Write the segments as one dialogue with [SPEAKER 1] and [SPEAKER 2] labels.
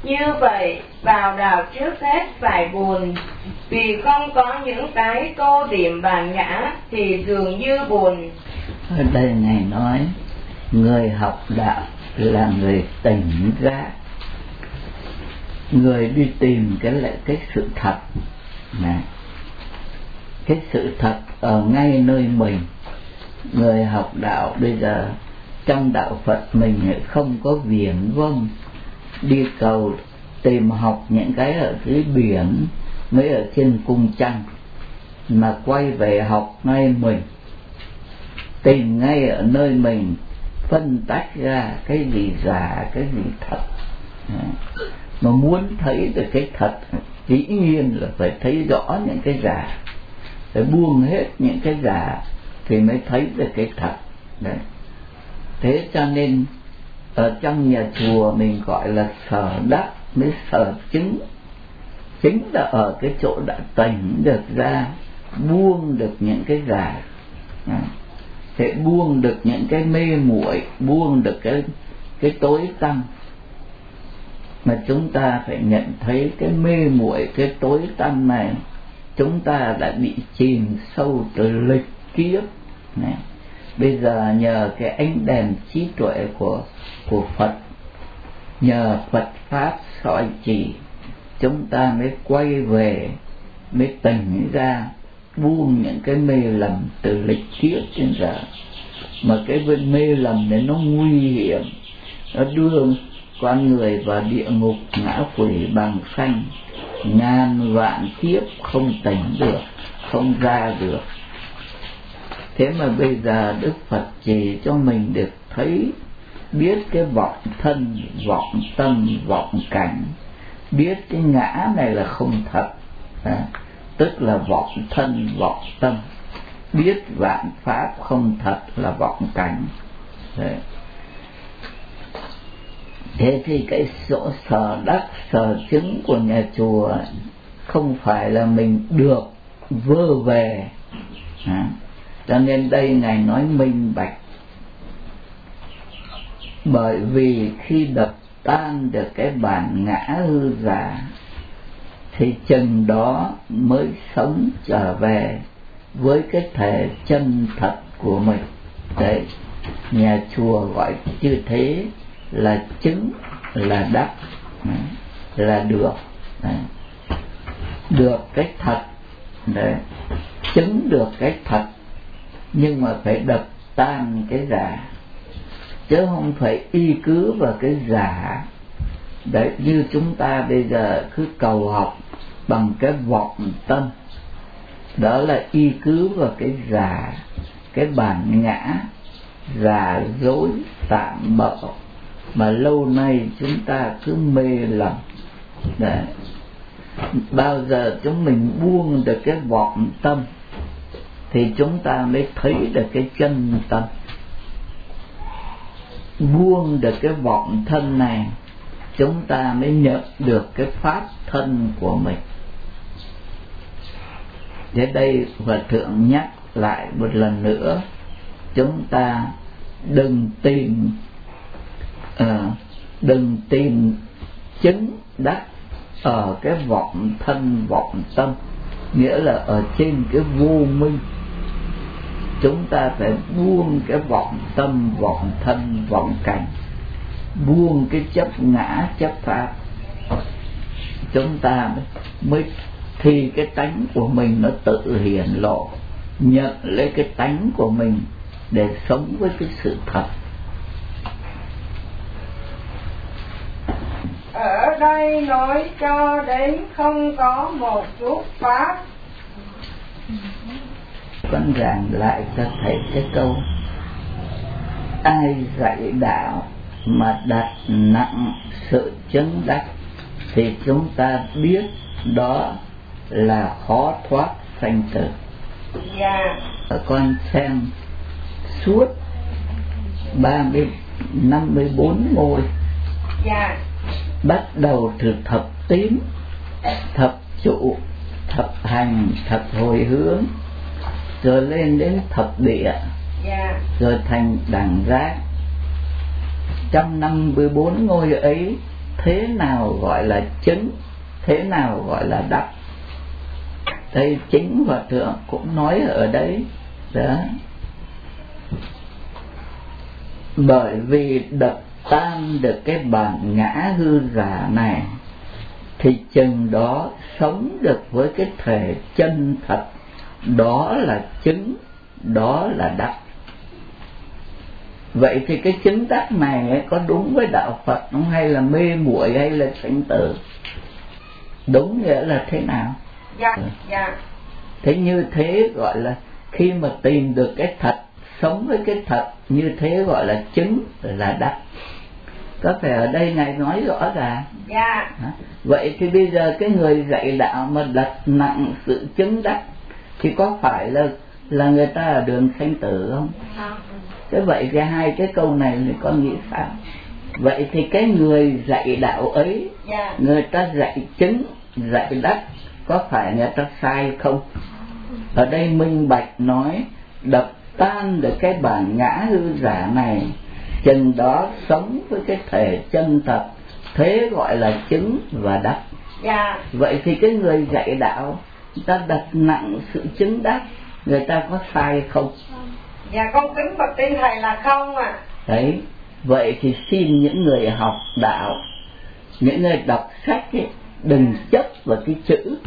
[SPEAKER 1] Như vậy, vào đạo trước hết phải buồn, vì không có những cái tô điểm bản ngã thì dường như buồn.
[SPEAKER 2] Ở đây Ngài nói, người học đạo là người tỉnh giác, người đi tìm cái sự thật này. Cái sự thật ở ngay nơi mình. Người học đạo bây giờ trong đạo Phật mình không có viển vông đi cầu tìm học những cái ở dưới biển mới ở trên cung trăng, mà quay về học ngay mình, tìm ngay ở nơi mình, phân tách ra cái gì giả cái gì thật. Mà muốn thấy được cái thật dĩ nhiên là phải thấy rõ những cái giả, phải buông hết những cái giả thì mới thấy được cái thật. Đấy. Thế cho nên ở trong nhà chùa mình gọi là sở đắc mới sở chứng. Chính là ở cái chỗ đã tỉnh được ra, buông được những cái giả, sẽ buông được những cái mê muội, buông được cái tối tăm. Mà chúng ta phải nhận thấy cái mê muội, cái tối tăm này chúng ta đã bị chìm sâu từ lịch kiếp này. Bây giờ nhờ cái ánh đèn trí tuệ của Phật, nhờ Phật Pháp soi chỉ, chúng ta mới quay về, mới tỉnh ra, buông những cái mê lầm từ lịch kiếp đến giờ. Mà cái mê lầm này nó nguy hiểm, nó đưa con người vào địa ngục ngã quỷ bằng xanh, ngàn vạn kiếp không tỉnh được, không ra được. Thế mà bây giờ Đức Phật chỉ cho mình được thấy, biết cái vọng thân, vọng tâm, vọng cảnh, biết cái ngã này là không thật, tức là vọng thân, vọng tâm, biết vạn pháp không thật là vọng cảnh. Đấy. Thế thì cái chỗ sở đắc, sở chứng của nhà chùa không phải là mình được vơ về. Cho nên đây Ngài nói minh bạch. Bởi vì khi đập tan được cái bản ngã hư giả thì chừng đó mới sống trở về với cái thể chân thật của mình. Đấy, nhà chùa gọi như thế là chứng, là đắc, là được. Đấy. Được cái thật. Đấy. Chứng được cái thật, nhưng mà phải đập tan cái giả, chứ không phải y cứ vào cái giả. Đấy, như chúng ta bây giờ cứ cầu học bằng cái vọng tâm, đó là y cứ vào cái giả, cái bản ngã giả dối tạm bợ mà lâu nay chúng ta cứ mê lầm. Đấy. Bao giờ chúng mình buông được cái vọng tâm thì chúng ta mới thấy được cái chân tâm. Buông được cái vọng thân này, chúng ta mới nhận được cái pháp thân của mình. Thế đây Hòa Thượng nhắc lại một lần nữa, chúng ta đừng tìm chứng đắc ở cái vọng thân, vọng tâm, nghĩa là ở trên cái vô minh. Chúng ta phải buông cái vọng tâm, vọng thân, vọng cảnh, buông cái chấp ngã, chấp pháp, chúng ta mới thì cái tánh của mình nó tự hiển lộ, nhận lấy cái tánh của mình để sống với cái sự thật.
[SPEAKER 1] Ở đây nói cho đến không có một chút pháp.
[SPEAKER 2] Con giảng lại cho thầy cái câu: ai dạy đạo mà đặt nặng sự chứng đắc thì chúng ta biết đó là khó thoát sanh tử.
[SPEAKER 1] Dạ.
[SPEAKER 2] Con xem suốt 54 ngôi.
[SPEAKER 1] Dạ.
[SPEAKER 2] Bắt đầu từ thập tín, thập trụ, thập hành, thập hồi hướng, rồi lên đến thập địa, rồi thành đẳng giác. Trong 54 ngôi ấy thế nào gọi là chứng, thế nào gọi là đắc. Đây chính Hòa Thượng cũng nói ở đấy đó. Bởi vì đập tan được cái bản ngã hư giả này thì chừng đó sống được với cái thể chân thật, đó là chứng, đó là đắc. Vậy thì cái chứng đắc này có đúng với đạo Phật không, hay là mê muội, hay là sanh tử? Đúng nghĩa là thế nào?
[SPEAKER 1] Dạ.
[SPEAKER 2] Thế như thế gọi là khi mà tìm được cái thật, sống với cái thật như thế gọi là chứng, là đắc. Có phải ở đây Ngài nói rõ ràng?
[SPEAKER 1] Dạ.
[SPEAKER 2] Vậy thì bây giờ cái người dạy đạo mà đặt nặng sự chứng đắc thì có phải là người ta ở đường sanh tử không? Thế vậy cái hai cái câu này thì con nghĩ sao? Vậy thì cái người dạy đạo ấy, người ta dạy chứng, dạy đắc, có phải người ta sai không? Ở đây minh bạch nói đập tan được cái bản ngã hư giả này, chừng đó sống với cái thể chân thật, thế gọi là chứng và đắc. Vậy thì cái người dạy đạo, người ta đặt nặng sự chứng đắc, người ta có sai không?
[SPEAKER 1] Dạ con kính bạch tin thầy là không ạ.
[SPEAKER 2] Đấy, vậy thì xin những người học đạo, những người đọc sách ấy, đừng chấp vào cái chữ.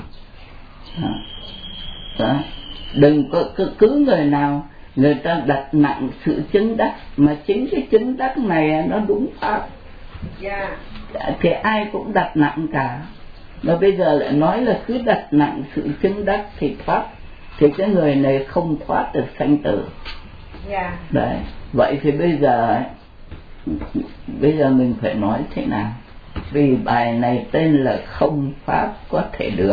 [SPEAKER 2] Đừng có cứ người nào người ta đặt nặng sự chứng đắc, mà chính cái chứng đắc này nó đúng pháp. Thì ai cũng đặt nặng cả. Mà bây giờ lại nói là cứ đặt nặng sự chứng đắc thì thoát, thì cái người này không thoát được sanh tử. Đấy, vậy thì bây giờ mình phải nói thế nào? Vì bài này tên là không pháp có thể được.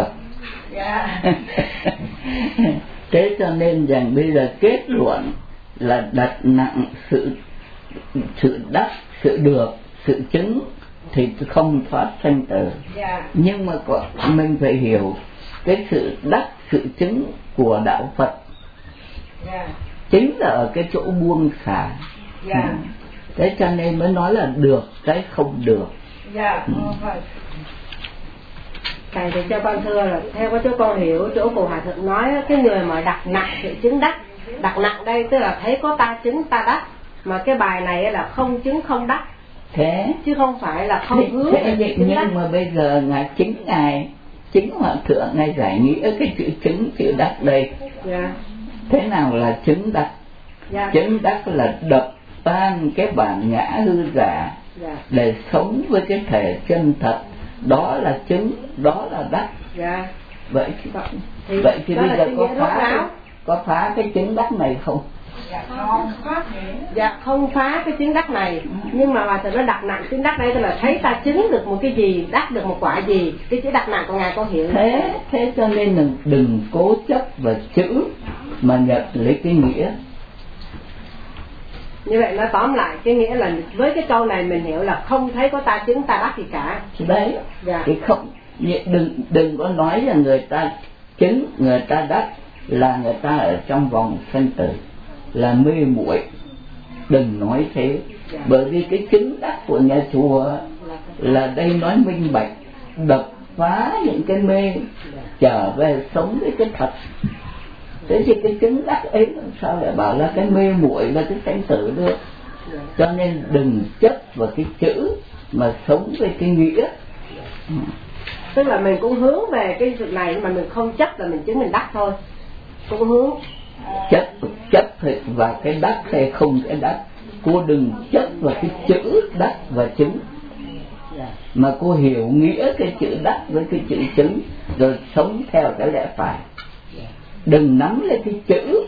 [SPEAKER 2] Thế cho nên rằng bây giờ kết luận là đặt nặng sự đắc, sự được, sự chứng thì không thoát sanh tử. Nhưng mà mình phải hiểu cái sự đắc, sự chứng của đạo Phật chính là ở cái chỗ buông xả. Thế cho nên mới nói là được cái không được.
[SPEAKER 3] Thầy thì cho con thưa là theo cái chỗ con hiểu, chỗ cô Hòa Thượng nói cái người mà đặt nặng sự chứng đắc, đặt nặng đây tức là thấy có ta chứng ta đắc, mà cái bài này là không chứng không đắc,
[SPEAKER 2] thế
[SPEAKER 3] chứ không phải là không hướng
[SPEAKER 2] thế nhưng đắc. Mà bây giờ chính Hòa Thượng Ngài giải nghĩa cái chữ chứng chữ đắc đây. Thế nào là chứng đắc? Chứng đắc là đập tan cái bản ngã hư giả để sống với cái thể chân thật, đó là chứng, đó là đắc. Vậy thì bây giờ có phá cái chứng đắc này không?
[SPEAKER 3] Không phá cái chứng đắc này, nhưng mà Hòa Thượng nó đặt nặng chứng đắc đây tức là thấy ta chứng được một cái gì, đắc được một quả gì, cái chữ đặt nặng của Ngài có hiểu.
[SPEAKER 2] Thế cho nên đừng cố chấp vào chữ mà nhận lấy cái nghĩa.
[SPEAKER 3] Như vậy nó tóm lại cái nghĩa là với cái câu này mình hiểu là không thấy có ta chứng ta đắc gì cả.
[SPEAKER 2] Đấy, thì không, đừng có nói là người ta chứng, người ta đắc là người ta ở trong vòng sanh tử, là mê muội. Đừng nói thế. Bởi vì cái chứng đắc của nhà chùa là đây nói minh bạch, đập phá những cái mê, trở về sống với cái thật. Thế thì cái chứng đắc ấy làm sao lại bảo là cái mê muội là cái sanh tử được? Cho nên đừng chấp vào cái chữ mà sống với cái nghĩa.
[SPEAKER 3] Tức là mình cũng hướng về cái việc này mà mình không chấp là mình chứng mình đắc thôi. Cũng hướng
[SPEAKER 2] chấp vào cái đắc hay không cái đắc. Cô đừng chấp vào cái chữ đắc và chứng, mà cô hiểu nghĩa cái chữ đắc với cái chữ chứng, rồi sống theo cái lẽ phải. Đừng nắm lấy cái chữ.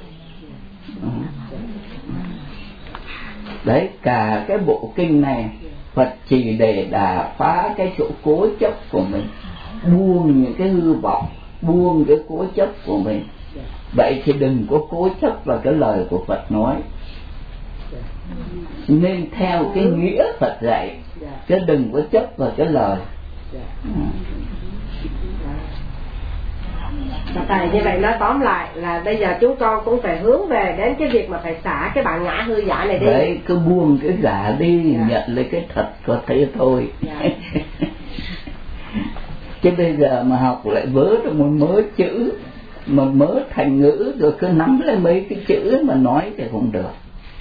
[SPEAKER 2] Đấy, cả cái bộ kinh này Phật chỉ để đả phá cái chỗ cố chấp của mình, buông những cái hư vọng, buông cái cố chấp của mình. Vậy thì đừng có cố chấp vào cái lời của Phật nói, nên theo cái nghĩa Phật dạy, chứ đừng có chấp vào cái lời.
[SPEAKER 3] Thầy như vậy nói tóm lại là bây giờ chúng con cũng phải hướng về đến cái việc mà phải xả cái bản ngã hư giả này đi.
[SPEAKER 2] Đấy, cứ buông cái giả đi, nhận lấy cái thật có thế thôi. Chứ bây giờ mà học lại vớ được một mớ chữ, mà mớ thành ngữ rồi cứ nắm lấy mấy cái chữ mà nói thì không được.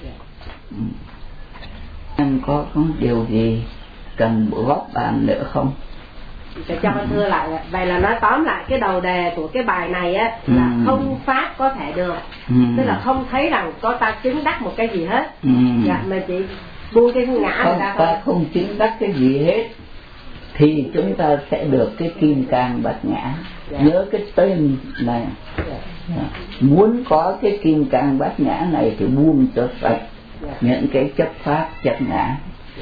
[SPEAKER 2] Em có điều gì cần góp bàn nữa không?
[SPEAKER 3] Để cho con thưa lại, vậy là nói tóm lại cái đầu đề của cái bài này á là không pháp có thể được, tức là không thấy rằng có ta chứng đắc một cái gì hết. Dạ, mà chỉ buông cái ngã
[SPEAKER 2] không,
[SPEAKER 3] ra thôi.
[SPEAKER 2] ta không chứng đắc cái gì hết thì chúng ta sẽ được cái kim cang bát nhã. Nhớ cái tên này. Muốn có cái kim cang bát nhã này thì buông cho sạch những cái chấp pháp chấp ngã.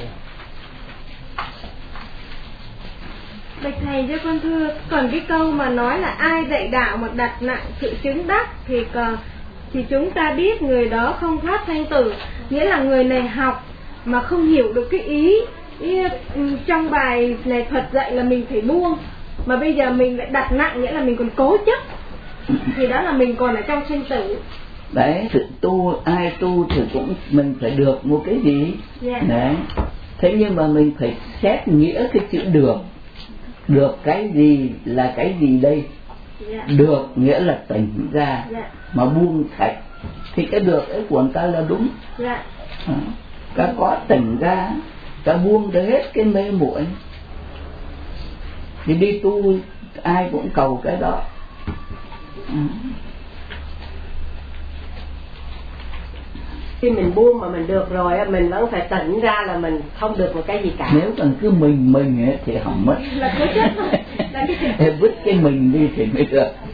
[SPEAKER 4] Bạch thầy cho con thưa, còn cái câu mà nói là ai dạy đạo mà đặt nặng sự chứng đắc thì chúng ta biết người đó không thoát sanh tử, nghĩa là người này học mà không hiểu được cái ý trong bài này Phật dạy là mình phải buông, mà bây giờ mình lại đặt nặng, nghĩa là mình còn cố chấp, thì đó là mình còn ở trong sanh tử.
[SPEAKER 2] Đấy, sự tu, ai tu thì cũng mình phải được một cái gì. Đấy. Thế nhưng mà mình phải xét nghĩa cái chữ được. Được cái gì là cái gì đây? Được nghĩa là tỉnh ra, mà buông sạch thì cái được ấy của người ta là đúng. Ta có tỉnh ra, ta buông ra hết cái mê muội. Thì đi tu ai cũng cầu cái đó.
[SPEAKER 3] Khi mình buông mà mình được rồi, mình vẫn phải tỉnh ra là mình không được một cái gì cả.
[SPEAKER 2] Nếu còn cứ mình ấy thì hỏng mất.
[SPEAKER 4] Là cố chấp thôi.
[SPEAKER 2] Vứt cái mình đi thì mới được.